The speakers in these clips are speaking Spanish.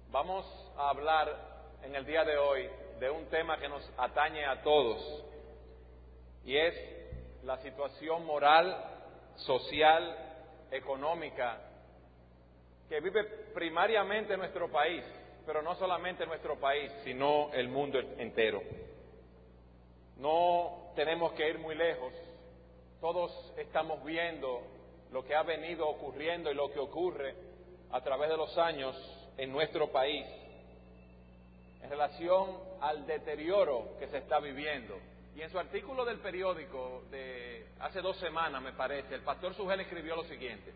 Vamos a hablar en el día de hoy de un tema que nos atañe a todos y es la situación moral, social, económica que vive primariamente nuestro país, pero no solamente nuestro país, sino el mundo entero. No tenemos que ir muy lejos, todos estamos viendo lo que ha venido ocurriendo y lo que ocurre a través de los años en nuestro país en relación al deterioro que se está viviendo. Y en su artículo del periódico de hace 2 semanas, me parece, el pastor Sugel escribió lo siguiente: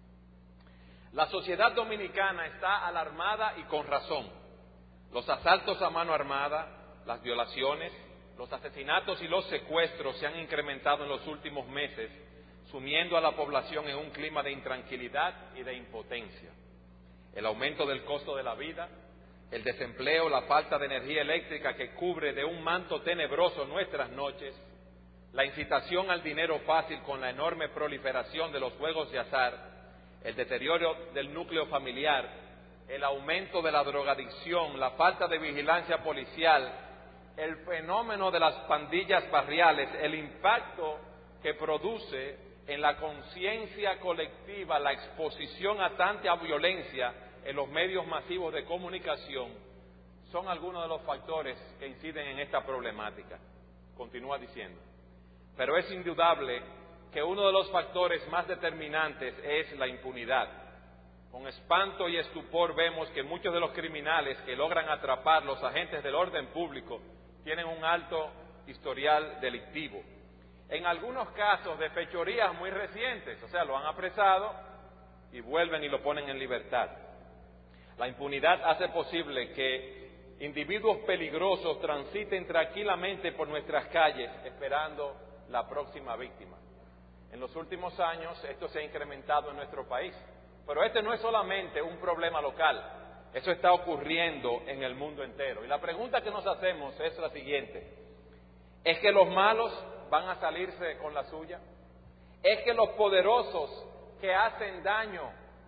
la sociedad dominicana está alarmada y con razón. Los asaltos a mano armada, las violaciones, los asesinatos y los secuestros se han incrementado en los últimos meses, sumiendo a la población en un clima de intranquilidad y de impotencia. El aumento del costo de la vida, el desempleo, la falta de energía eléctrica que cubre de un manto tenebroso nuestras noches, la incitación al dinero fácil con la enorme proliferación de los juegos de azar, el deterioro del núcleo familiar, el aumento de la drogadicción, la falta de vigilancia policial, el fenómeno de las pandillas barriales, el impacto que produce en la conciencia colectiva la exposición a tanta violencia en los medios masivos de comunicación, son algunos de los factores que inciden en esta problemática. Continúa diciendo: pero es indudable que uno de los factores más determinantes es la impunidad. Con espanto y estupor vemos que muchos de los criminales que logran atrapar los agentes del orden público tienen un alto historial delictivo. En algunos casos de fechorías muy recientes, o sea, lo han apresado y vuelven y lo ponen en libertad. La impunidad hace posible que individuos peligrosos transiten tranquilamente por nuestras calles esperando la próxima víctima. En los últimos años esto se ha incrementado en nuestro país, pero este no es solamente un problema local, eso está ocurriendo en el mundo entero. Y la pregunta que nos hacemos es la siguiente: ¿es que los malos van a salirse con la suya? ¿Es que los poderosos que hacen daño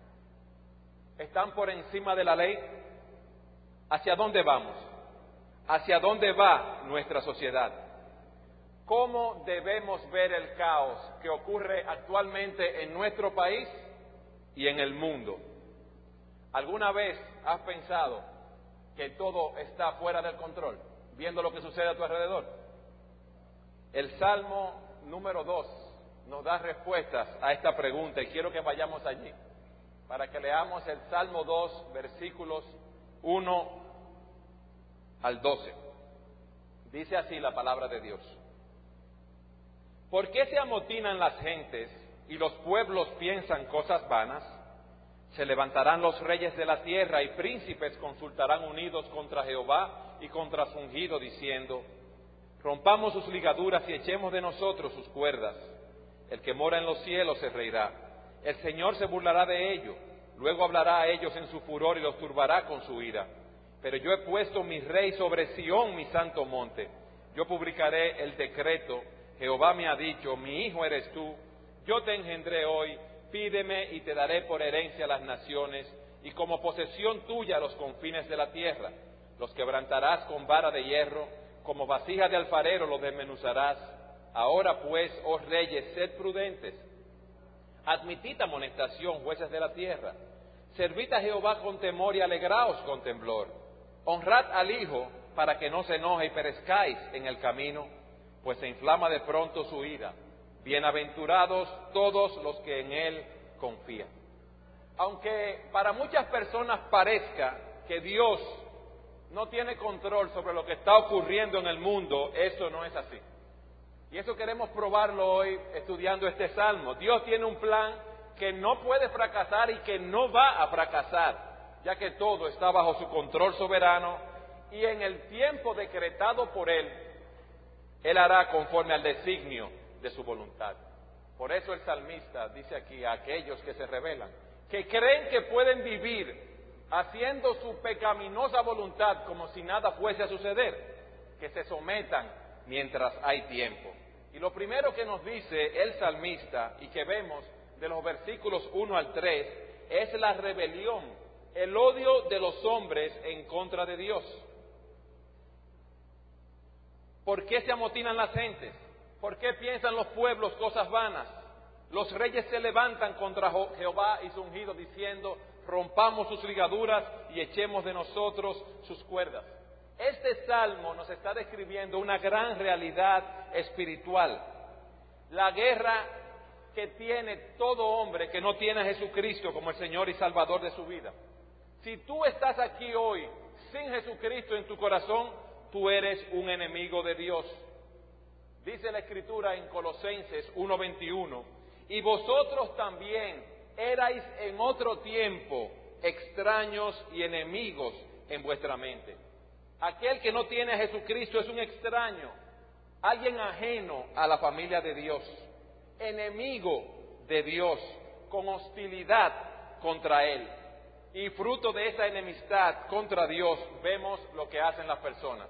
están por encima de la ley? ¿Hacia dónde vamos? ¿Hacia dónde va nuestra sociedad? ¿Cómo debemos ver el caos que ocurre actualmente en nuestro país y en el mundo? ¿Alguna vez has pensado que todo está fuera del control, viendo lo que sucede a tu alrededor? El Salmo número 2 nos da respuestas a esta pregunta y quiero que vayamos allí para que leamos el Salmo 2, versículos 1 al 12. Dice así la palabra de Dios: ¿por qué se amotinan las gentes y los pueblos piensan cosas vanas? Se levantarán los reyes de la tierra y príncipes consultarán unidos contra Jehová y contra su ungido, diciendo: rompamos sus ligaduras y echemos de nosotros sus cuerdas. El que mora en los cielos se reirá. El Señor se burlará de ellos. Luego hablará a ellos en su furor y los turbará con su ira. Pero yo he puesto mi rey sobre Sión, mi santo monte. Yo publicaré el decreto. Jehová me ha dicho: mi hijo eres tú. Yo te engendré hoy. Pídeme y te daré por herencia las naciones y como posesión tuya los confines de la tierra. Los quebrantarás con vara de hierro, como vasija de alfarero los desmenuzarás. Ahora pues, oh reyes, sed prudentes. Admitid amonestación, jueces de la tierra. Servid a Jehová con temor y alegraos con temblor. Honrad al Hijo para que no se enoje y perezcáis en el camino, pues se inflama de pronto su ira. Bienaventurados todos los que en Él confían. Aunque para muchas personas parezca que Dios no tiene control sobre lo que está ocurriendo en el mundo, eso no es así. Y eso queremos probarlo hoy estudiando este salmo. Dios tiene un plan que no puede fracasar y que no va a fracasar, ya que todo está bajo su control soberano y en el tiempo decretado por Él, Él hará conforme al designio de su voluntad. Por eso el salmista dice aquí a aquellos que se rebelan, que creen que pueden vivir haciendo su pecaminosa voluntad como si nada fuese a suceder, que se sometan mientras hay tiempo. Y lo primero que nos dice el salmista y que vemos de los versículos 1 al 3 es la rebelión el odio de los hombres en contra de Dios. ¿Por qué se amotinan las gentes? ¿Por qué piensan los pueblos cosas vanas? Los reyes se levantan contra Jehová y su ungido, diciendo: rompamos sus ligaduras y echemos de nosotros sus cuerdas. Este salmo nos está describiendo una gran realidad espiritual. La guerra que tiene todo hombre que no tiene a Jesucristo como el Señor y Salvador de su vida. Si tú estás aquí hoy sin Jesucristo en tu corazón, tú eres un enemigo de Dios. Dice la Escritura en Colosenses 1:21: y vosotros también erais en otro tiempo extraños y enemigos en vuestra mente. Aquel que no tiene a Jesucristo es un extraño, alguien ajeno a la familia de Dios, enemigo de Dios, con hostilidad contra Él. Y fruto de esa enemistad contra Dios, vemos lo que hacen las personas.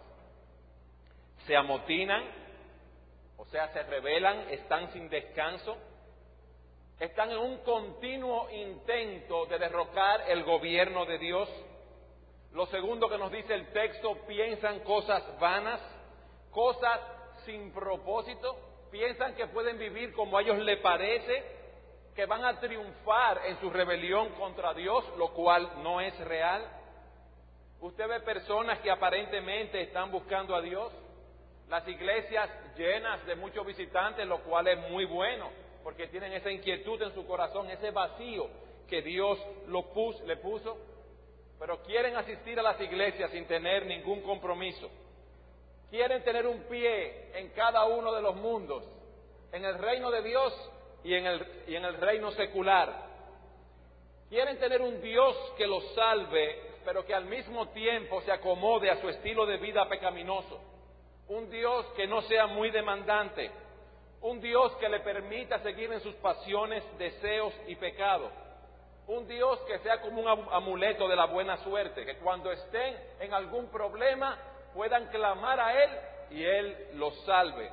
Se amotinan, o sea, se rebelan, están sin descanso, están en un continuo intento de derrocar el gobierno de Dios. Lo segundo que nos dice el texto: piensan cosas vanas, cosas sin propósito, piensan que pueden vivir como a ellos les parece, que van a triunfar en su rebelión contra Dios, lo cual no es real. Usted ve personas que aparentemente están buscando a Dios, las iglesias llenas de muchos visitantes, lo cual es muy bueno, porque tienen esa inquietud en su corazón, ese vacío que Dios le puso, pero quieren asistir a las iglesias sin tener ningún compromiso. Quieren tener un pie en cada uno de los mundos, en el reino de Dios y en el reino secular. Quieren tener un Dios que los salve, pero que al mismo tiempo se acomode a su estilo de vida pecaminoso. Un Dios que no sea muy demandante, un Dios que le permita seguir en sus pasiones, deseos y pecados. Un Dios que sea como un amuleto de la buena suerte, que cuando estén en algún problema puedan clamar a Él y Él los salve.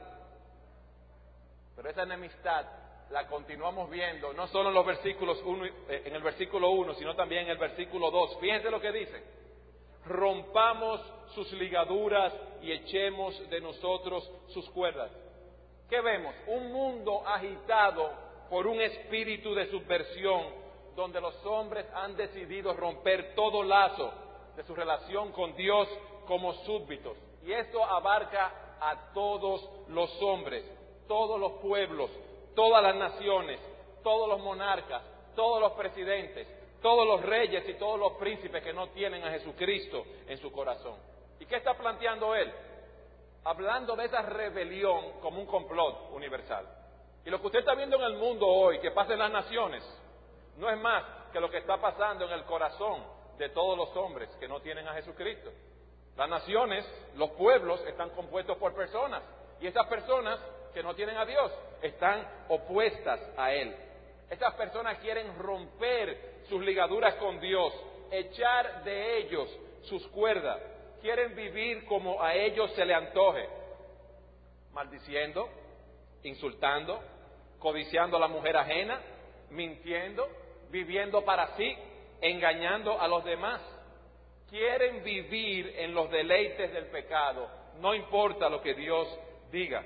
Pero esa enemistad la continuamos viendo, no solo en los versículos 1, en el versículo 1, sino también en el versículo 2. Fíjense lo que dice: rompamos sus ligaduras y echemos de nosotros sus cuerdas. ¿Qué vemos? Un mundo agitado por un espíritu de subversión, donde los hombres han decidido romper todo lazo de su relación con Dios como súbditos. Y esto abarca a todos los hombres, todos los pueblos, todas las naciones, todos los monarcas, todos los presidentes, todos los reyes y todos los príncipes que no tienen a Jesucristo en su corazón. ¿Y qué está planteando él? Hablando de esa rebelión como un complot universal. Y lo que usted está viendo en el mundo hoy, que pasa en las naciones, no es más que lo que está pasando en el corazón de todos los hombres que no tienen a Jesucristo. Las naciones, los pueblos, están compuestos por personas, y esas personas que no tienen a Dios están opuestas a Él. Esas personas quieren romper sus ligaduras con Dios, echar de ellos sus cuerdas, quieren vivir como a ellos se le antoje, maldiciendo, insultando, codiciando a la mujer ajena, mintiendo, viviendo para sí, engañando a los demás. Quieren vivir en los deleites del pecado, no importa lo que Dios diga.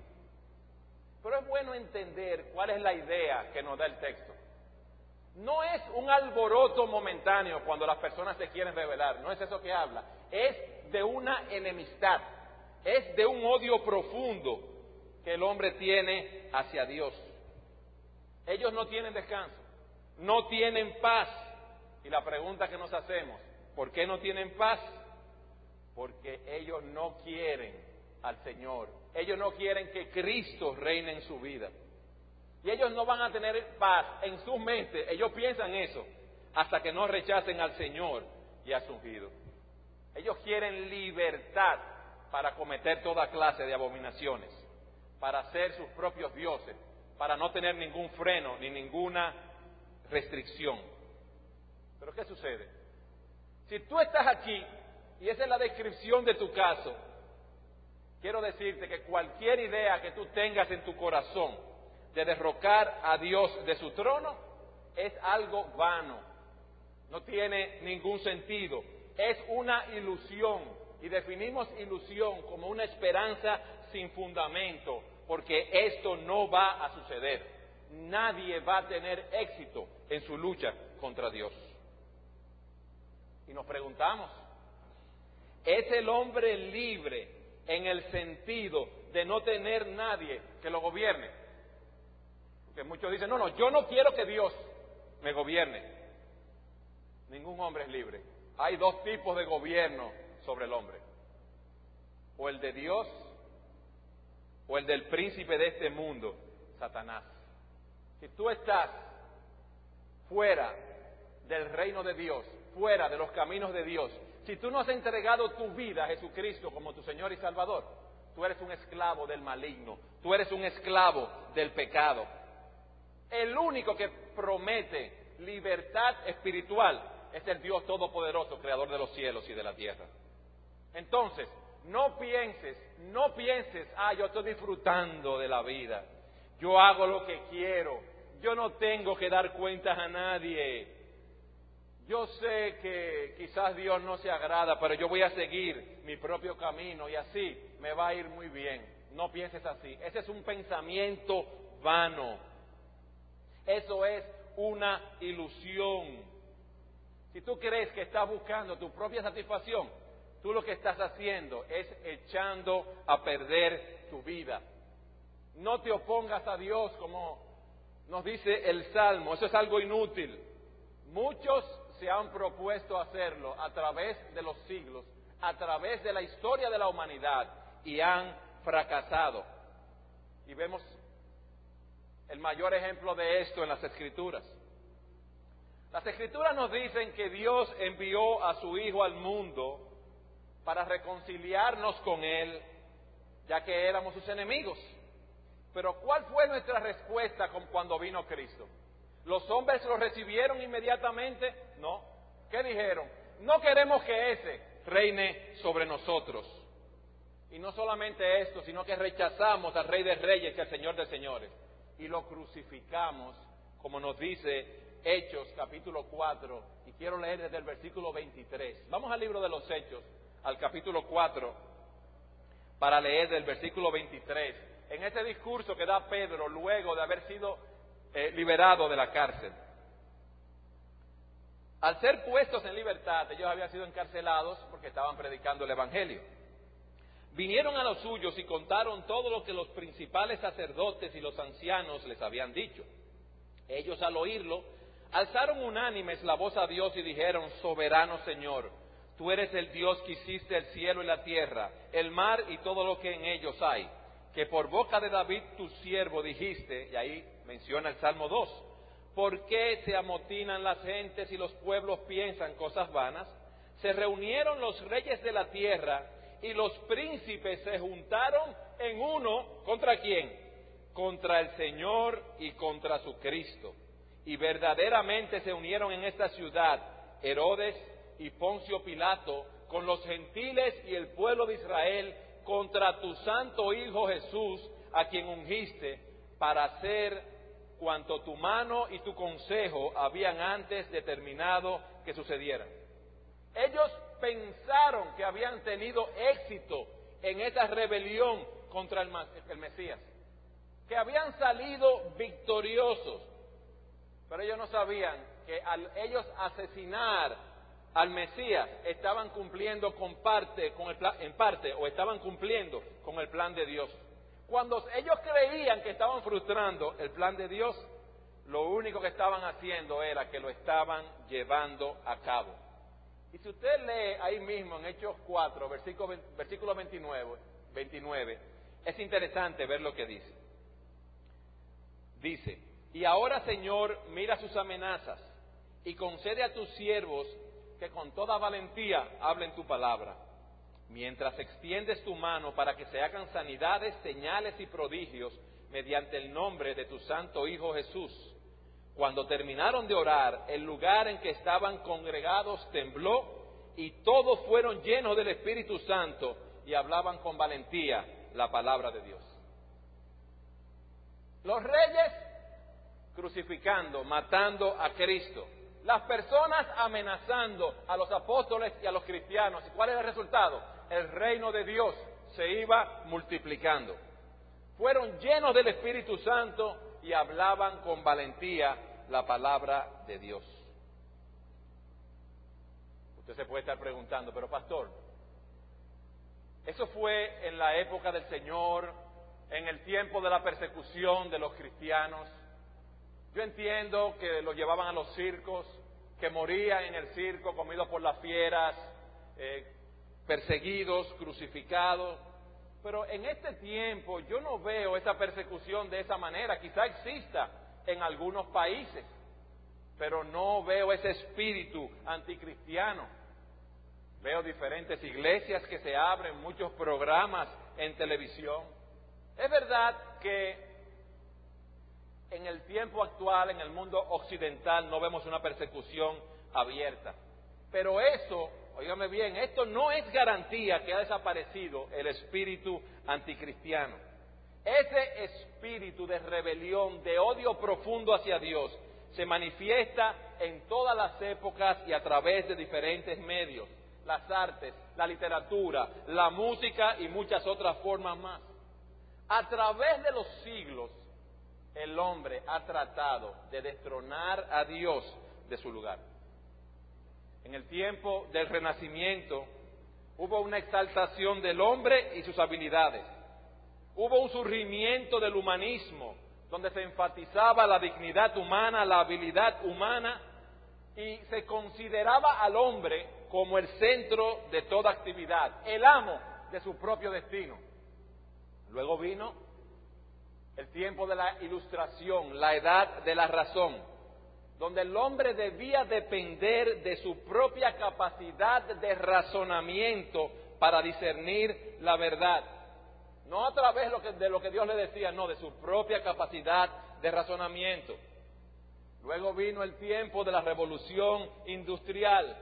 Pero es bueno entender cuál es la idea que nos da el texto. No es un alboroto momentáneo cuando las personas se quieren rebelar, no es eso que habla, es de una enemistad, es de un odio profundo que el hombre tiene hacia Dios. Ellos no tienen descanso, no tienen paz. Y la pregunta que nos hacemos: ¿por qué no tienen paz? Porque ellos no quieren al Señor. Ellos no quieren que Cristo reine en su vida. Y ellos no van a tener paz en su mente, ellos piensan eso, hasta que no rechacen al Señor y a su ungido. Ellos quieren libertad para cometer toda clase de abominaciones, para ser sus propios dioses, para no tener ningún freno ni ninguna restricción. Pero ¿qué sucede? Si tú estás aquí y esa es la descripción de tu caso, quiero decirte que cualquier idea que tú tengas en tu corazón de derrocar a Dios de su trono es algo vano. No tiene ningún sentido. Es una ilusión. Y definimos ilusión como una esperanza sin fundamento, porque esto no va a suceder. Nadie va a tener éxito en su lucha contra Dios. Y nos preguntamos, ¿es el hombre libre en el sentido de no tener nadie que lo gobierne? Porque muchos dicen, no, yo no quiero que Dios me gobierne. Ningún hombre es libre. Hay dos tipos de gobierno sobre el hombre. O el de Dios, o el del príncipe de este mundo, Satanás. Si tú estás fuera del reino de Dios, fuera de los caminos de Dios, si tú no has entregado tu vida a Jesucristo como tu Señor y Salvador, tú eres un esclavo del maligno, tú eres un esclavo del pecado. El único que promete libertad espiritual es el Dios Todopoderoso, Creador de los cielos y de la tierra. Entonces, no pienses, yo estoy disfrutando de la vida, yo hago lo que quiero, yo no tengo que dar cuentas a nadie, yo sé que quizás Dios no se agrada, pero yo voy a seguir mi propio camino y así me va a ir muy bien. No pienses así, ese es un pensamiento vano, eso es una ilusión. Si tú crees que estás buscando tu propia satisfacción, tú lo que estás haciendo es echando a perder tu vida. No te opongas a Dios como nos dice el Salmo, eso es algo inútil. Muchos se han propuesto hacerlo a través de los siglos, a través de la historia de la humanidad y han fracasado. Y vemos el mayor ejemplo de esto en las Escrituras. Las Escrituras nos dicen que Dios envió a su Hijo al mundo para reconciliarnos con Él, ya que éramos sus enemigos. Pero ¿cuál fue nuestra respuesta cuando vino Cristo? ¿Los hombres lo recibieron inmediatamente? No. ¿Qué dijeron? No queremos que ese reine sobre nosotros. Y no solamente esto, sino que rechazamos al Rey de Reyes y al Señor de Señores. Y lo crucificamos, como nos dice Hechos capítulo 4, y quiero leer desde el versículo 23. Vamos al libro de los Hechos, al capítulo 4, para leer del versículo 23. En este discurso que da Pedro luego de haber sido liberado de la cárcel. Al ser puestos en libertad, ellos habían sido encarcelados porque estaban predicando el Evangelio. Vinieron a los suyos y contaron todo lo que los principales sacerdotes y los ancianos les habían dicho. Ellos, al oírlo, alzaron unánimes la voz a Dios y dijeron: Soberano Señor, tú eres el Dios que hiciste el cielo y la tierra, el mar y todo lo que en ellos hay, que por boca de David tu siervo dijiste, y ahí menciona el Salmo 2, ¿por qué se amotinan las gentes y los pueblos piensan cosas vanas? Se reunieron los reyes de la tierra y los príncipes se juntaron en uno, ¿contra quién? Contra el Señor y contra su Cristo. Y verdaderamente se unieron en esta ciudad Herodes y Poncio Pilato con los gentiles y el pueblo de Israel contra tu santo Hijo Jesús, a quien ungiste para hacer cuanto tu mano y tu consejo habían antes determinado que sucediera. Ellos pensaron que habían tenido éxito en esa rebelión contra el Mesías, que habían salido victoriosos, pero ellos no sabían que al ellos asesinar al Mesías estaban cumpliendo en parte o estaban cumpliendo con el plan de Dios. Cuando ellos creían que estaban frustrando el plan de Dios, lo único que estaban haciendo era que lo estaban llevando a cabo. Y si usted lee ahí mismo en Hechos 4, versículo 29, es interesante ver lo que dice. Dice: y ahora, Señor, mira sus amenazas y concede a tus siervos que con toda valentía hablen tu palabra, mientras extiendes tu mano para que se hagan sanidades, señales y prodigios mediante el nombre de tu santo Hijo Jesús. Cuando terminaron de orar, el lugar en que estaban congregados tembló y todos fueron llenos del Espíritu Santo y hablaban con valentía la palabra de Dios. Los reyes crucificando, matando a Cristo. las personas amenazando a los apóstoles y a los cristianos. ¿Y cuál es el resultado? El reino de Dios se iba multiplicando. Fueron llenos del Espíritu Santo y hablaban con valentía la palabra de Dios. Usted se puede estar preguntando, pero pastor, eso fue en la época del Señor, en el tiempo de la persecución de los cristianos. Yo entiendo que los llevaban a los circos, que morían en el circo, comidos por las fieras, perseguidos, crucificados. Pero en este tiempo yo no veo esa persecución de esa manera. Quizá exista en algunos países, pero no veo ese espíritu anticristiano. Veo diferentes iglesias que se abren, muchos programas en televisión. Es verdad que en el tiempo actual, en el mundo occidental, no vemos una persecución abierta. Pero eso, óigame bien, esto no es garantía que ha desaparecido el espíritu anticristiano. Ese espíritu de rebelión, de odio profundo hacia Dios, se manifiesta en todas las épocas y a través de diferentes medios, las artes, la literatura, la música y muchas otras formas más. A través de los siglos, el hombre ha tratado de destronar a Dios de su lugar. En el tiempo del Renacimiento hubo una exaltación del hombre y sus habilidades. Hubo un surgimiento del humanismo, donde se enfatizaba la dignidad humana, la habilidad humana, y se consideraba al hombre como el centro de toda actividad, el amo de su propio destino. Luego vino el tiempo de la Ilustración, la edad de la razón, donde el hombre debía depender de su propia capacidad de razonamiento para discernir la verdad. No a través de lo que Dios le decía, no, de su propia capacidad de razonamiento. Luego vino el tiempo de la revolución industrial.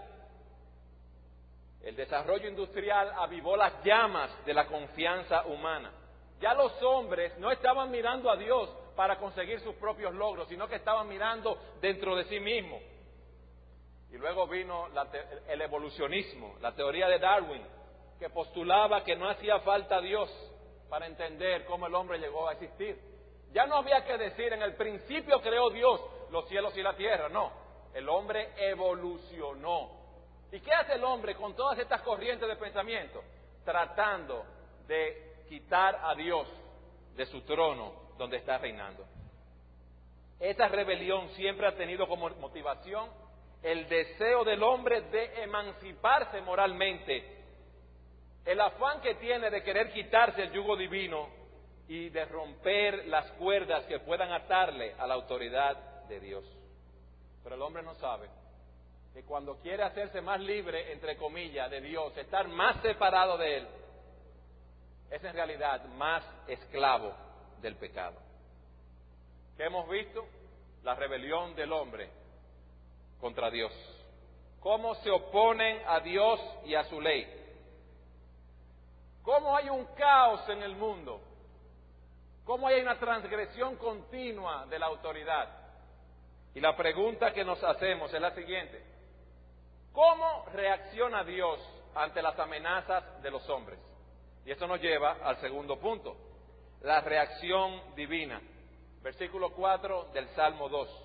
El desarrollo industrial avivó las llamas de la confianza humana. Ya los hombres no estaban mirando a Dios para conseguir sus propios logros, sino que estaban mirando dentro de sí mismos. Y luego vino el evolucionismo, la teoría de Darwin, que postulaba que no hacía falta Dios para entender cómo el hombre llegó a existir. Ya no había que decir, en el principio creó Dios los cielos y la tierra, no. El hombre evolucionó. ¿Y qué hace el hombre con todas estas corrientes de pensamiento? Tratando de quitar a Dios de su trono donde está reinando. Esa rebelión siempre ha tenido como motivación el deseo del hombre de emanciparse moralmente, el afán que tiene de querer quitarse el yugo divino y de romper las cuerdas que puedan atarle a la autoridad de Dios. Pero el hombre no sabe que cuando quiere hacerse más libre, entre comillas, de Dios, estar más separado de Él, es en realidad más esclavo del pecado. ¿Qué hemos visto? La rebelión del hombre contra Dios. Cómo se oponen a Dios y a su ley. Cómo hay un caos en el mundo. Cómo hay una transgresión continua de la autoridad. Y la pregunta que nos hacemos es la siguiente: ¿cómo reacciona Dios ante las amenazas de los hombres? Y eso nos lleva al segundo punto, la reacción divina. Versículo 4 del Salmo 2.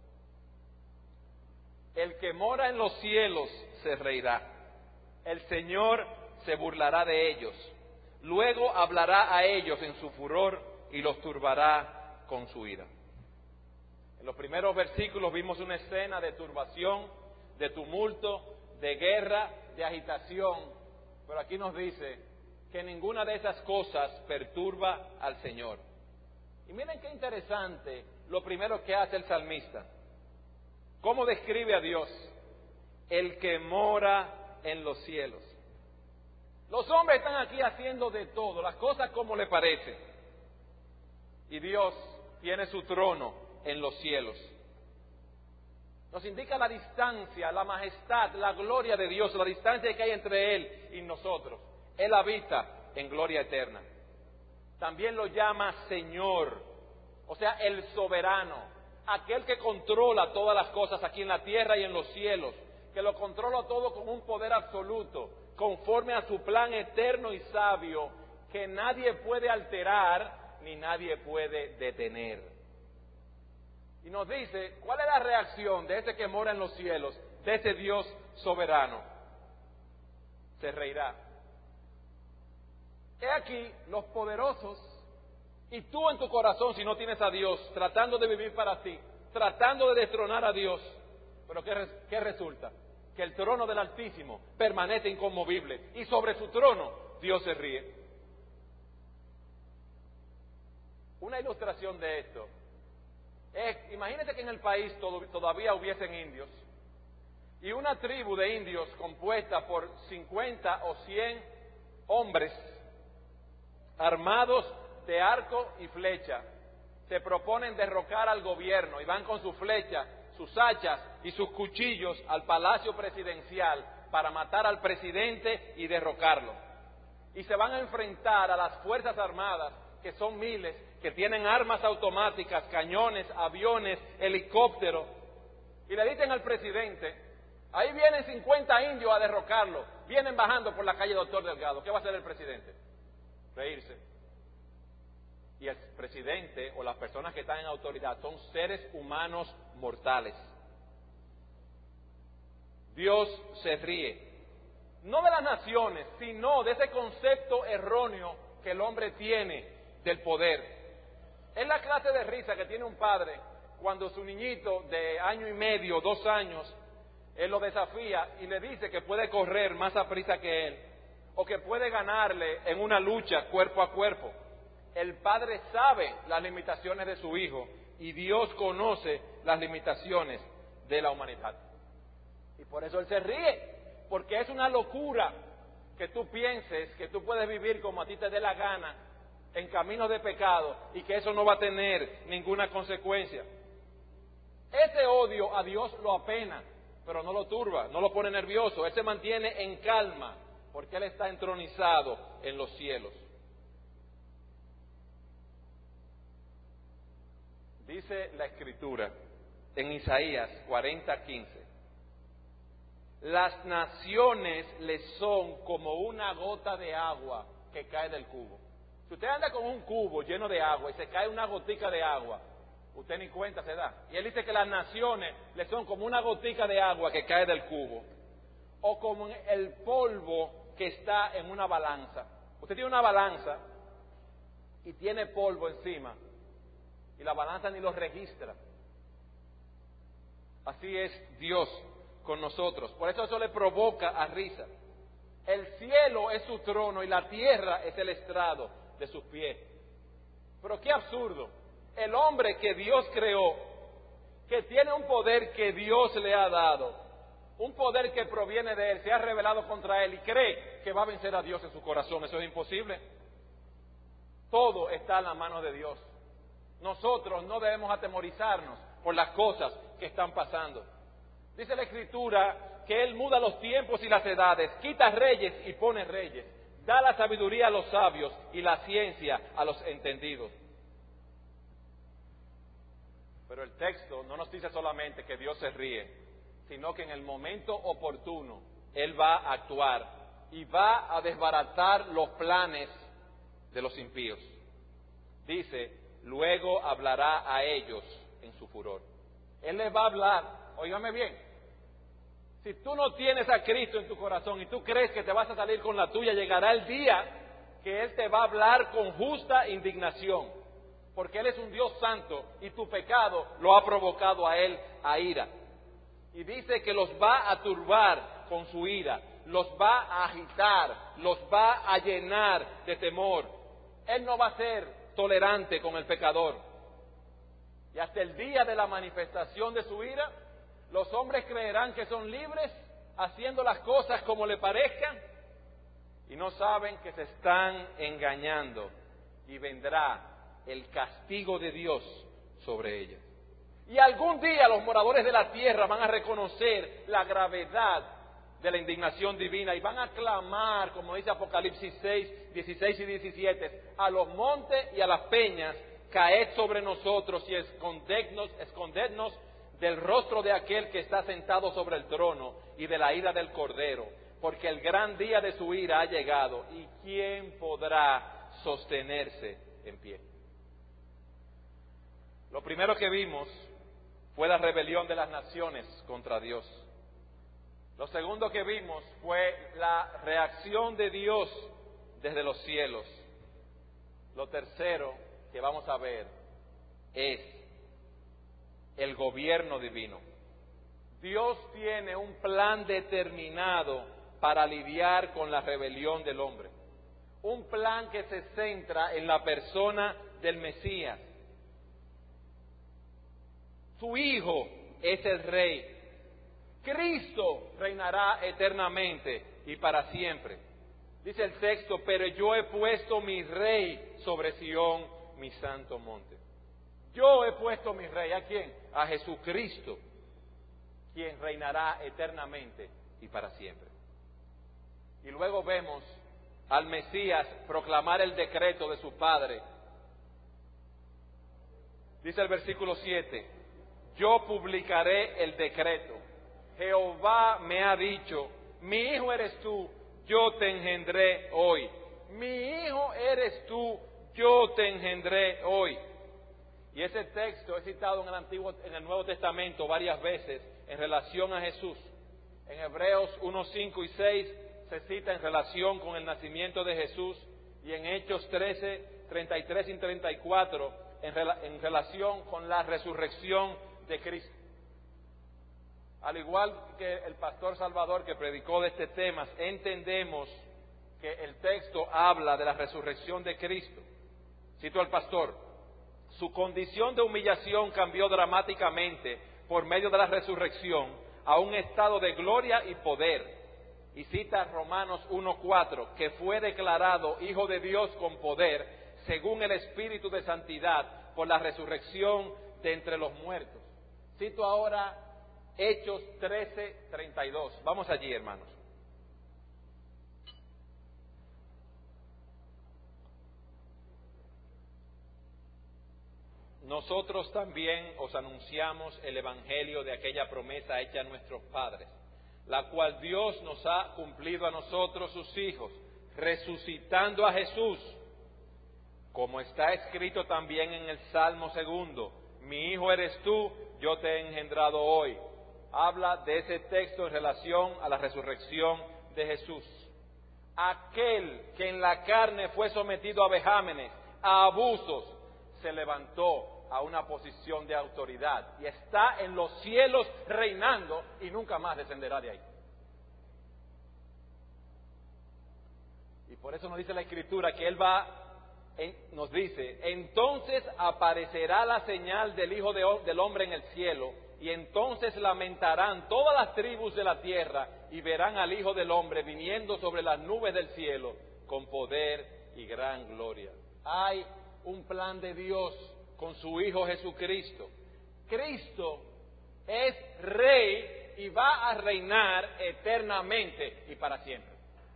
El que mora en los cielos se reirá. El Señor se burlará de ellos. Luego hablará a ellos en su furor y los turbará con su ira. En los primeros versículos vimos una escena de turbación, de tumulto, de guerra, de agitación. Pero aquí nos dice que ninguna de esas cosas perturba al Señor. Y miren qué interesante lo primero que hace el salmista. ¿Cómo describe a Dios? El que mora en los cielos. Los hombres están aquí haciendo de todo, las cosas como le parece. Y Dios tiene su trono en los cielos. Nos indica la distancia, la majestad, la gloria de Dios, la distancia que hay entre Él y nosotros. Él habita en gloria eterna. También lo llama Señor, o sea, el soberano, aquel que controla todas las cosas aquí en la tierra y en los cielos, que lo controla todo con un poder absoluto, conforme a su plan eterno y sabio, que nadie puede alterar ni nadie puede detener. Y nos dice, ¿cuál es la reacción de ese que mora en los cielos, de ese Dios soberano? Se reirá. He aquí los poderosos, y tú en tu corazón, si no tienes a Dios, tratando de vivir para ti, tratando de destronar a Dios. Pero ¿qué resulta? Que el trono del Altísimo permanece inconmovible, y sobre su trono Dios se ríe. Una ilustración de esto es, imagínate que en el país todavía hubiesen indios, y una tribu de indios compuesta por 50 o 100 hombres armados de arco y flecha se proponen derrocar al gobierno y van con su flecha, sus hachas y sus cuchillos al palacio presidencial para matar al presidente y derrocarlo. Y se van a enfrentar a las fuerzas armadas, que son miles, que tienen armas automáticas, cañones, aviones, helicópteros, y le dicen al presidente, ahí vienen 50 indios a derrocarlo, vienen bajando por la calle Doctor Delgado. ¿Qué va a hacer el presidente? Reírse. Y el presidente o las personas que están en autoridad son seres humanos mortales. Dios se ríe, no de las naciones, sino de ese concepto erróneo que el hombre tiene del poder. Es la clase de risa que tiene un padre cuando su niñito de 1 año y medio, 2 años, él lo desafía y le dice que puede correr más aprisa que él, o que puede ganarle en una lucha cuerpo a cuerpo. El padre sabe las limitaciones de su hijo y Dios conoce las limitaciones de la humanidad. Y por eso Él se ríe, porque es una locura que tú pienses que tú puedes vivir como a ti te dé la gana en caminos de pecado y que eso no va a tener ninguna consecuencia. Ese odio a Dios lo apena, pero no lo turba, no lo pone nervioso. Él se mantiene en calma porque Él está entronizado en los cielos. Dice la Escritura en Isaías 40:15, las naciones le son como una gota de agua que cae del cubo. Si usted anda con un cubo lleno de agua y se cae una gotica de agua, usted ni cuenta se da. Y él dice que las naciones le son como una gotica de agua que cae del cubo, o como el polvo que está en una balanza. Usted tiene una balanza y tiene polvo encima, y la balanza ni lo registra. Así es Dios con nosotros. Por eso le provoca a risa. El cielo es su trono y la tierra es el estrado de sus pies. Pero qué absurdo. El hombre que Dios creó, que tiene un poder que Dios le ha dado, un poder que proviene de Él, se ha rebelado contra Él y cree que va a vencer a Dios en su corazón. Eso es imposible. Todo está en la mano de Dios. Nosotros no debemos atemorizarnos por las cosas que están pasando. Dice la Escritura que Él muda los tiempos y las edades, quita reyes y pone reyes, da la sabiduría a los sabios y la ciencia a los entendidos. Pero el texto no nos dice solamente que Dios se ríe, sino que en el momento oportuno Él va a actuar y va a desbaratar los planes de los impíos. Dice, luego hablará a ellos en su furor. Él les va a hablar, óigame bien, si tú no tienes a Cristo en tu corazón y tú crees que te vas a salir con la tuya, llegará el día que Él te va a hablar con justa indignación, porque Él es un Dios santo y tu pecado lo ha provocado a Él a ira. Y dice que los va a turbar con su ira, los va a agitar, los va a llenar de temor. Él no va a ser tolerante con el pecador. Y hasta el día de la manifestación de su ira, los hombres creerán que son libres haciendo las cosas como le parezcan y no saben que se están engañando y vendrá el castigo de Dios sobre ellos. Y algún día los moradores de la tierra van a reconocer la gravedad de la indignación divina y van a clamar, como dice Apocalipsis 6, 16 y 17, a los montes y a las peñas, caed sobre nosotros y escondednos del rostro de aquel que está sentado sobre el trono y de la ira del Cordero, porque el gran día de su ira ha llegado, y ¿quién podrá sostenerse en pie? Lo primero que vimos fue la rebelión de las naciones contra Dios. Lo segundo que vimos fue la reacción de Dios desde los cielos. Lo tercero que vamos a ver es el gobierno divino. Dios tiene un plan determinado para lidiar con la rebelión del hombre. Un plan que se centra en la persona del Mesías. Su Hijo es el Rey. Cristo reinará eternamente y para siempre. Dice el texto, pero yo he puesto mi Rey sobre Sión, mi santo monte. Yo he puesto mi Rey, ¿a quién? A Jesucristo, quien reinará eternamente y para siempre. Y luego vemos al Mesías proclamar el decreto de su Padre. Dice el versículo 7, yo publicaré el decreto. Jehová me ha dicho, mi hijo eres tú, yo te engendré hoy. Mi hijo eres tú, yo te engendré hoy. Y ese texto es citado en el Nuevo Testamento varias veces en relación a Jesús. En Hebreos 1, 5 y 6 se cita en relación con el nacimiento de Jesús, y en Hechos 13, 33 y 34 en relación con la resurrección de Cristo. Al igual que el pastor Salvador que predicó de este tema, entendemos que el texto habla de la resurrección de Cristo. Cito al pastor: su condición de humillación cambió dramáticamente por medio de la resurrección a un estado de gloria y poder. Y cita Romanos 1:4, que fue declarado Hijo de Dios con poder, según el Espíritu de Santidad, por la resurrección de entre los muertos. Cito ahora Hechos 13:32. Vamos allí, hermanos. Nosotros también os anunciamos el evangelio de aquella promesa hecha a nuestros padres, la cual Dios nos ha cumplido a nosotros, sus hijos, resucitando a Jesús, como está escrito también en el Salmo 2, mi hijo eres tú, yo te he engendrado hoy. Habla de ese texto en relación a la resurrección de Jesús. Aquel que en la carne fue sometido a vejámenes, a abusos, se levantó a una posición de autoridad y está en los cielos reinando y nunca más descenderá de ahí. Y por eso nos dice la Escritura que Él nos dice, entonces aparecerá la señal del Hijo del Hombre en el cielo, y entonces lamentarán todas las tribus de la tierra y verán al Hijo del Hombre viniendo sobre las nubes del cielo con poder y gran gloria. Hay un plan de Dios con su Hijo Jesucristo. Cristo es Rey y va a reinar eternamente y para siempre.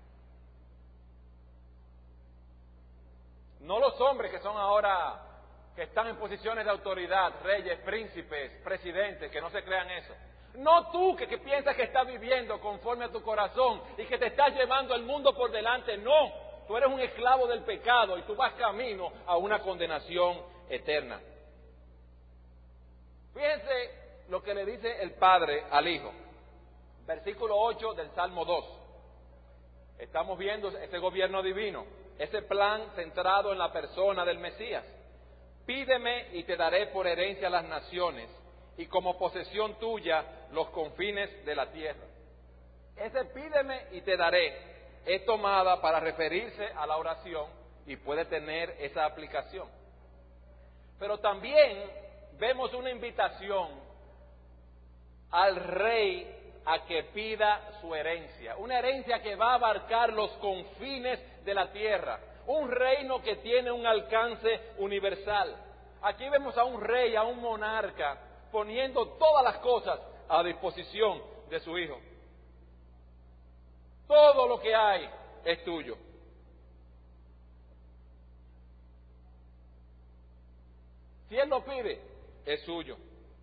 No los hombres que son ahora, que están en posiciones de autoridad, reyes, príncipes, presidentes, que no se crean eso. No tú que piensas que estás viviendo conforme a tu corazón y que te estás llevando el mundo por delante, no. Tú eres un esclavo del pecado y tú vas camino a una condenación eterna. Fíjense lo que le dice el Padre al Hijo. Versículo 8 del Salmo 2. Estamos viendo ese gobierno divino, ese plan centrado en la persona del Mesías. Pídeme y te daré por herencia las naciones y como posesión tuya los confines de la tierra. Ese pídeme y te daré es tomada para referirse a la oración y puede tener esa aplicación. Pero también vemos una invitación al rey a que pida su herencia, una herencia que va a abarcar los confines de la tierra, un reino que tiene un alcance universal. Aquí vemos a un rey, a un monarca, poniendo todas las cosas a disposición de su hijo. Todo lo que hay es tuyo. Si Él lo pide, es suyo.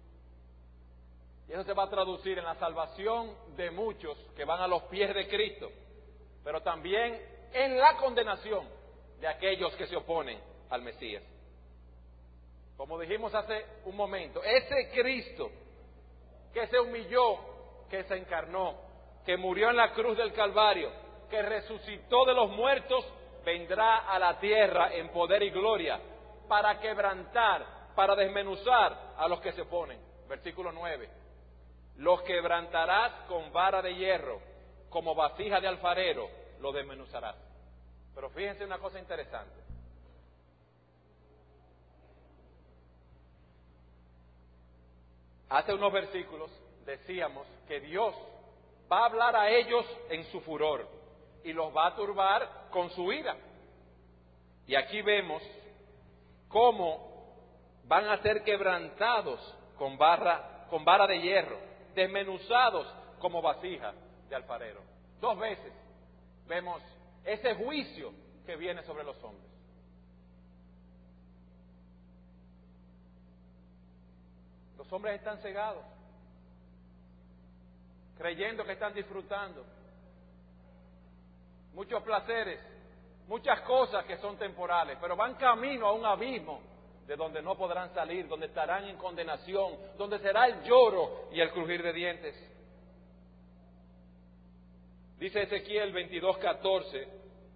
Y eso se va a traducir en la salvación de muchos que van a los pies de Cristo, pero también en la condenación de aquellos que se oponen al Mesías. Como dijimos hace un momento, ese Cristo que se humilló, que se encarnó, que murió en la cruz del Calvario, que resucitó de los muertos, vendrá a la tierra en poder y gloria para quebrantar, para desmenuzar a los que se oponen. Versículo 9. Los quebrantarás con vara de hierro, como vasija de alfarero, lo desmenuzarás. Pero fíjense una cosa interesante. Hace unos versículos decíamos que Dios va a hablar a ellos en su furor y los va a turbar con su ira. Y aquí vemos cómo van a ser quebrantados con vara de hierro, desmenuzados como vasija de alfarero. 2 veces vemos ese juicio que viene sobre los hombres. Los hombres están cegados, creyendo que están disfrutando muchos placeres, muchas cosas que son temporales, pero van camino a un abismo de donde no podrán salir, donde estarán en condenación, donde será el lloro y el crujir de dientes. Dice Ezequiel 22:14,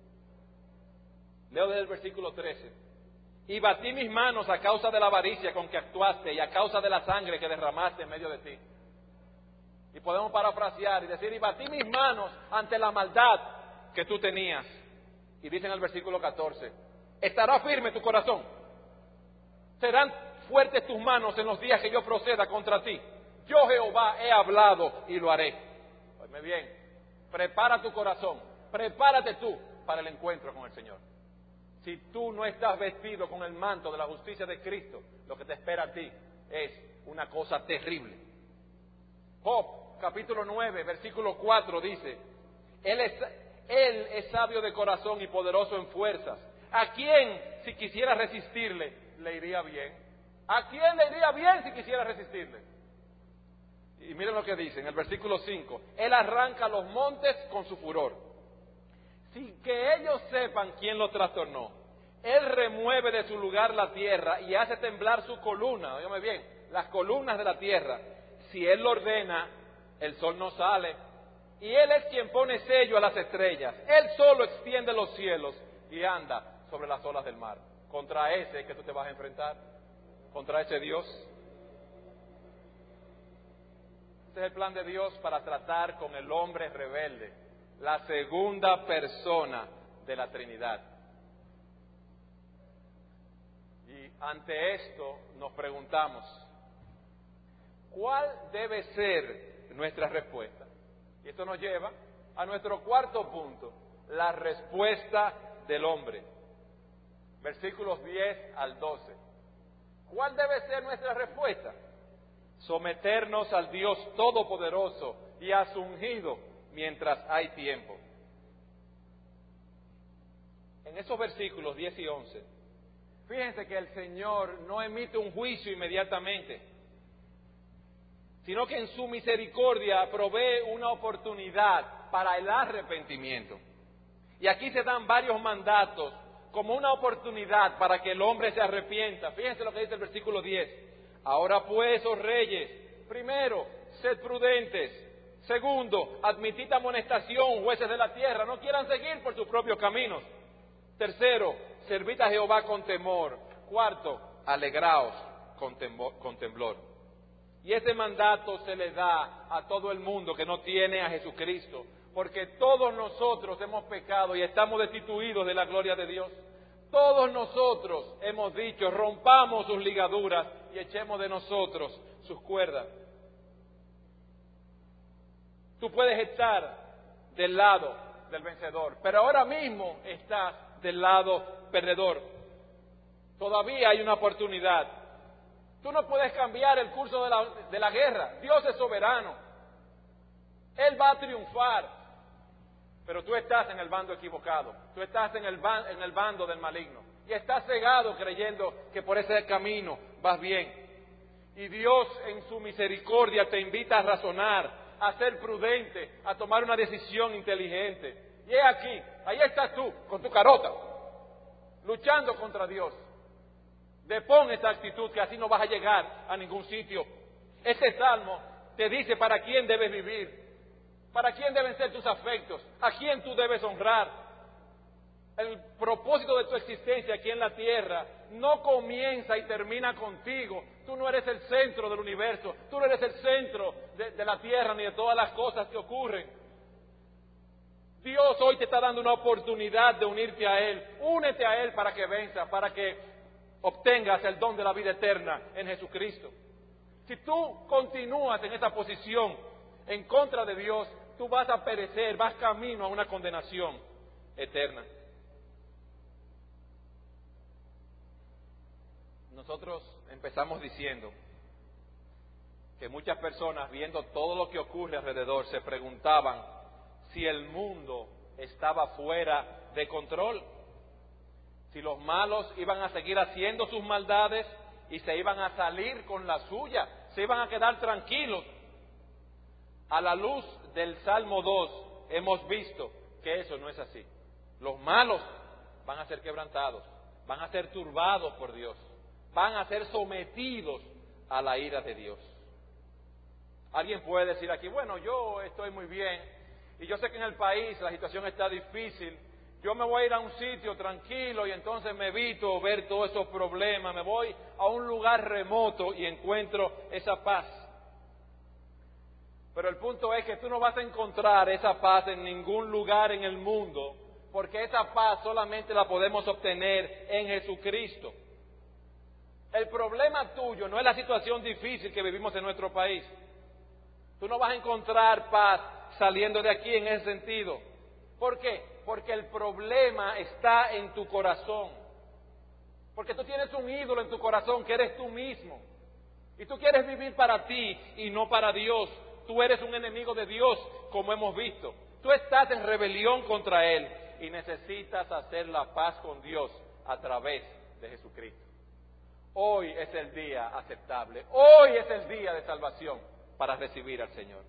leo desde el versículo 13: y batí mis manos a causa de la avaricia con que actuaste y a causa de la sangre que derramaste en medio de ti. Y podemos parafrasear y decir, y batí mis manos ante la maldad que tú tenías. Y dice en el versículo 14, ¿estará firme tu corazón? ¿Serán fuertes tus manos en los días que yo proceda contra ti? Yo Jehová he hablado y lo haré. Oíme bien, prepara tu corazón, prepárate tú para el encuentro con el Señor. Si tú no estás vestido con el manto de la justicia de Cristo, lo que te espera a ti es una cosa terrible. Job, capítulo 9, versículo 4 dice, Él es sabio de corazón y poderoso en fuerzas. ¿A quién, si quisiera resistirle, le iría bien? ¿A quién le iría bien si quisiera resistirle? Y miren lo que dice en el versículo 5. Él arranca los montes con su furor, sin que ellos sepan quién lo trastornó. Él remueve de su lugar la tierra y hace temblar su columna. Óyeme bien, las columnas de la tierra. Si Él lo ordena, el sol no sale. Y Él es quien pone sello a las estrellas. Él solo extiende los cielos y anda sobre las olas del mar. Contra ese que tú te vas a enfrentar, contra ese Dios. Este es el plan de Dios para tratar con el hombre rebelde, la segunda persona de la Trinidad. Y ante esto nos preguntamos, ¿cuál debe ser nuestra respuesta? Y esto nos lleva a nuestro cuarto punto, la respuesta del hombre. Versículos 10 al 12. ¿Cuál debe ser nuestra respuesta? Someternos al Dios Todopoderoso y a su ungido mientras hay tiempo. En esos versículos 10 y 11, fíjense que el Señor no emite un juicio inmediatamente, sino que en su misericordia provee una oportunidad para el arrepentimiento. Y aquí se dan varios mandatos como una oportunidad para que el hombre se arrepienta. Fíjense lo que dice el versículo 10. Ahora pues, oh reyes, primero, sed prudentes. Segundo, admitid amonestación, jueces de la tierra, no quieran seguir por sus propios caminos. Tercero, servid a Jehová con temor. Cuarto, alegraos con temblor. Y este mandato se le da a todo el mundo que no tiene a Jesucristo, porque todos nosotros hemos pecado y estamos destituidos de la gloria de Dios. Todos nosotros hemos dicho, rompamos sus ligaduras y echemos de nosotros sus cuerdas. Tú puedes estar del lado del vencedor, pero ahora mismo estás del lado perdedor. Todavía hay una oportunidad. Tú no puedes cambiar el curso de la guerra. Dios es soberano. Él va a triunfar. Pero tú estás en el bando equivocado. Tú estás en el bando del maligno. y estás cegado creyendo que por ese camino vas bien. Y Dios en su misericordia te invita a razonar, a ser prudente, a tomar una decisión inteligente. Y es aquí, ahí estás tú, con tu carota, luchando contra Dios. Depón esa actitud, que así no vas a llegar a ningún sitio. Este salmo te dice para quién debes vivir, para quién deben ser tus afectos, a quién tú debes honrar. El propósito de tu existencia aquí en la tierra no comienza y termina contigo. Tú no eres el centro del universo, tú no eres el centro de la tierra ni de todas las cosas que ocurren. Dios hoy te está dando una oportunidad de unirte a Él. Únete a Él para que venzas, para que obtengas el don de la vida eterna en Jesucristo. Si tú continúas en esa posición en contra de Dios, tú vas a perecer, vas camino a una condenación eterna. Nosotros empezamos diciendo que muchas personas, viendo todo lo que ocurre alrededor, se preguntaban si el mundo estaba fuera de control, si los malos iban a seguir haciendo sus maldades y se iban a salir con la suya, se iban a quedar tranquilos. A la luz del Salmo 2 hemos visto que eso no es así. Los malos van a ser quebrantados, van a ser turbados por Dios, van a ser sometidos a la ira de Dios. Alguien puede decir aquí, bueno, yo estoy muy bien y yo sé que en el país la situación está difícil, yo me voy a ir a un sitio tranquilo y entonces me evito ver todos esos problemas, me voy a un lugar remoto y encuentro esa paz. Pero el punto es que tú no vas a encontrar esa paz en ningún lugar en el mundo, porque esa paz solamente la podemos obtener en Jesucristo. El problema tuyo no es la situación difícil que vivimos en nuestro país. Tú no vas a encontrar paz saliendo de aquí en ese sentido. ¿Por qué? Porque el problema está en tu corazón. Porque tú tienes un ídolo en tu corazón que eres tú mismo. Y tú quieres vivir para ti y no para Dios. Tú eres un enemigo de Dios, como hemos visto. Tú estás en rebelión contra Él y necesitas hacer la paz con Dios a través de Jesucristo. Hoy es el día aceptable. Hoy es el día de salvación para recibir al Señor.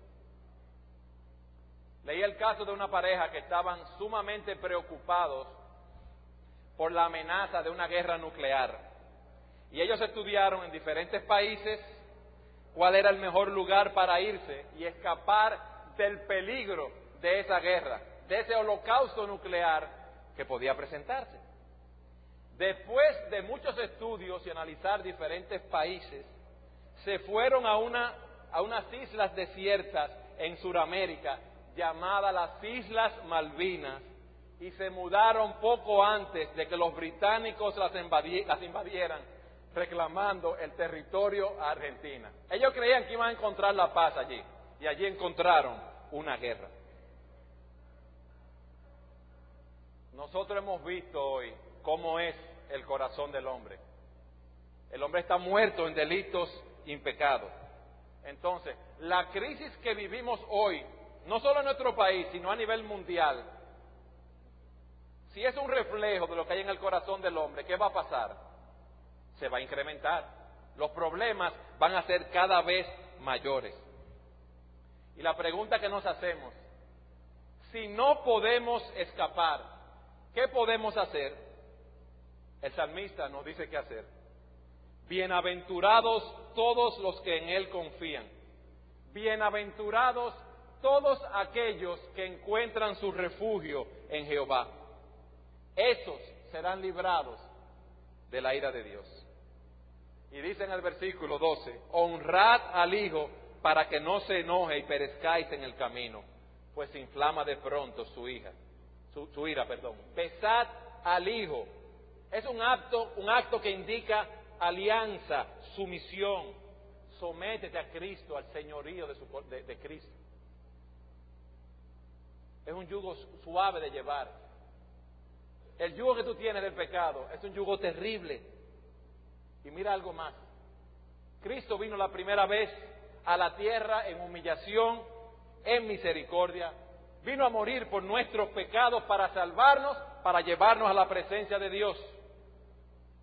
Leí el caso de una pareja que estaban sumamente preocupados por la amenaza de una guerra nuclear. Y ellos estudiaron en diferentes países cuál era el mejor lugar para irse y escapar del peligro de esa guerra, de ese holocausto nuclear que podía presentarse. Después de muchos estudios y analizar diferentes países, se fueron a unas islas desiertas en Sudamérica llamadas las Islas Malvinas y se mudaron poco antes de que los británicos las invadieran, reclamando el territorio a Argentina. Ellos creían que iban a encontrar la paz allí y allí encontraron una guerra. Nosotros hemos visto hoy cómo es el corazón del hombre. El hombre está muerto en delitos y en pecados. Entonces, la crisis que vivimos hoy, no solo en nuestro país, sino a nivel mundial, si es un reflejo de lo que hay en el corazón del hombre, ¿qué va a pasar? Se va a incrementar. Los problemas van a ser cada vez mayores. Y la pregunta que nos hacemos, si no podemos escapar, ¿qué podemos hacer? El salmista nos dice qué hacer. Bienaventurados todos los que en Él confían. Bienaventurados todos aquellos que encuentran su refugio en Jehová. Esos serán librados de la ira de Dios. Y dice en el versículo 12, honrad al Hijo para que no se enoje y perezcáis en el camino, pues se inflama de pronto su ira. Besad al Hijo. Es un acto que indica alianza, sumisión. Sométete a Cristo, al señorío de Cristo. Es un yugo suave de llevar. El yugo que tú tienes del pecado es un yugo terrible. Y mira algo más. Cristo vino la primera vez a la tierra en humillación, en misericordia. Vino a morir por nuestros pecados para salvarnos, para llevarnos a la presencia de Dios.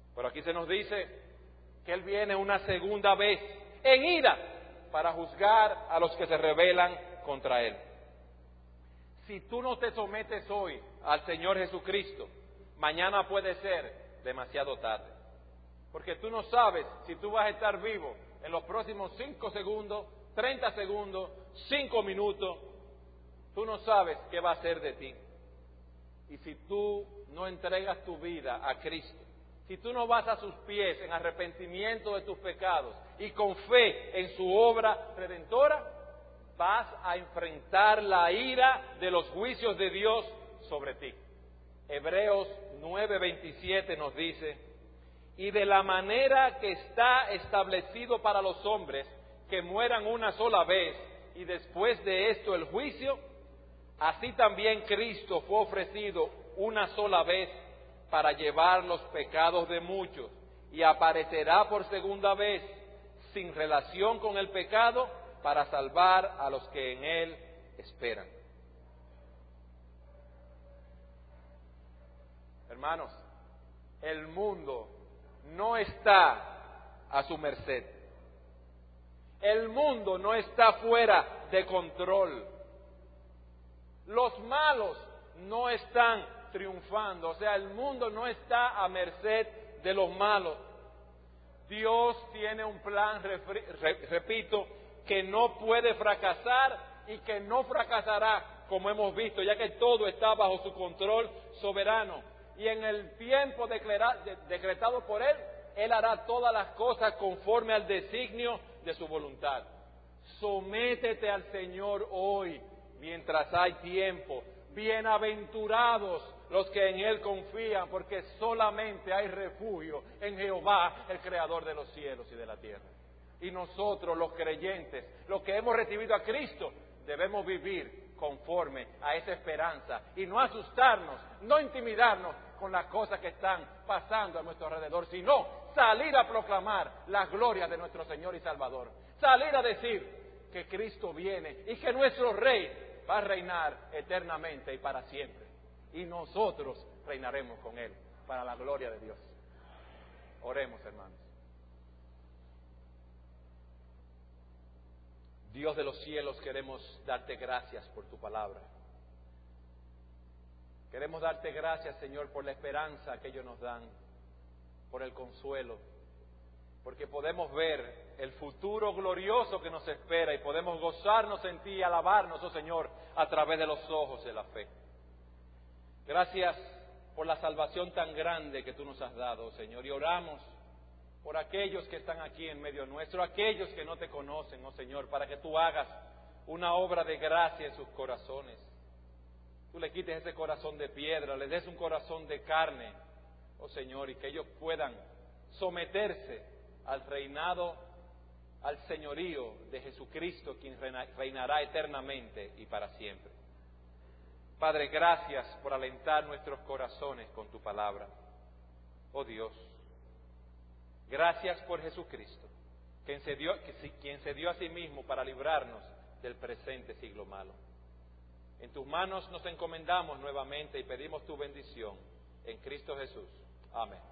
Pero aquí se nos dice que Él viene una segunda vez en ira para juzgar a los que se rebelan contra Él. Si tú no te sometes hoy al Señor Jesucristo, mañana puede ser demasiado tarde. Porque tú no sabes si tú vas a estar vivo en los próximos 5 segundos, 30 segundos, 5 minutos. Tú no sabes qué va a ser de ti. Y si tú no entregas tu vida a Cristo, si tú no vas a sus pies en arrepentimiento de tus pecados y con fe en su obra redentora, vas a enfrentar la ira de los juicios de Dios sobre ti. Hebreos 9:27 nos dice: y de la manera que está establecido para los hombres que mueran una sola vez y después de esto el juicio, así también Cristo fue ofrecido una sola vez para llevar los pecados de muchos, y aparecerá por segunda vez sin relación con el pecado para salvar a los que en Él esperan. Hermanos, el mundo no está a su merced. El mundo no está fuera de control. Los malos no están triunfando, o sea, el mundo no está a merced de los malos. Dios tiene un plan, repito, que no puede fracasar y que no fracasará, como hemos visto, ya que todo está bajo su control soberano. Y en el tiempo decretado por Él, Él hará todas las cosas conforme al designio de su voluntad. Sométete al Señor hoy, mientras hay tiempo. Bienaventurados los que en Él confían, porque solamente hay refugio en Jehová, el Creador de los cielos y de la tierra. Y nosotros, los creyentes, los que hemos recibido a Cristo, debemos vivir conforme a esa esperanza y no asustarnos, no intimidarnos con las cosas que están pasando a nuestro alrededor, sino salir a proclamar la gloria de nuestro Señor y Salvador. Salir a decir que Cristo viene y que nuestro Rey va a reinar eternamente y para siempre. Y nosotros reinaremos con Él para la gloria de Dios. Oremos, hermanos. Dios de los cielos, queremos darte gracias por tu palabra. Queremos darte gracias, Señor, por la esperanza que ellos nos dan, por el consuelo, porque podemos ver el futuro glorioso que nos espera y podemos gozarnos en ti y alabarnos, oh Señor, a través de los ojos de la fe. Gracias por la salvación tan grande que tú nos has dado, oh Señor, y oramos por aquellos que están aquí en medio nuestro, aquellos que no te conocen, oh Señor, para que tú hagas una obra de gracia en sus corazones. Tú le quites ese corazón de piedra, les des un corazón de carne, oh Señor, y que ellos puedan someterse al reinado, al señorío de Jesucristo, quien reinará eternamente y para siempre. Padre, gracias por alentar nuestros corazones con tu palabra. Oh Dios, gracias por Jesucristo, quien se dio a sí mismo para librarnos del presente siglo malo. En tus manos nos encomendamos nuevamente y pedimos tu bendición. En Cristo Jesús. Amén.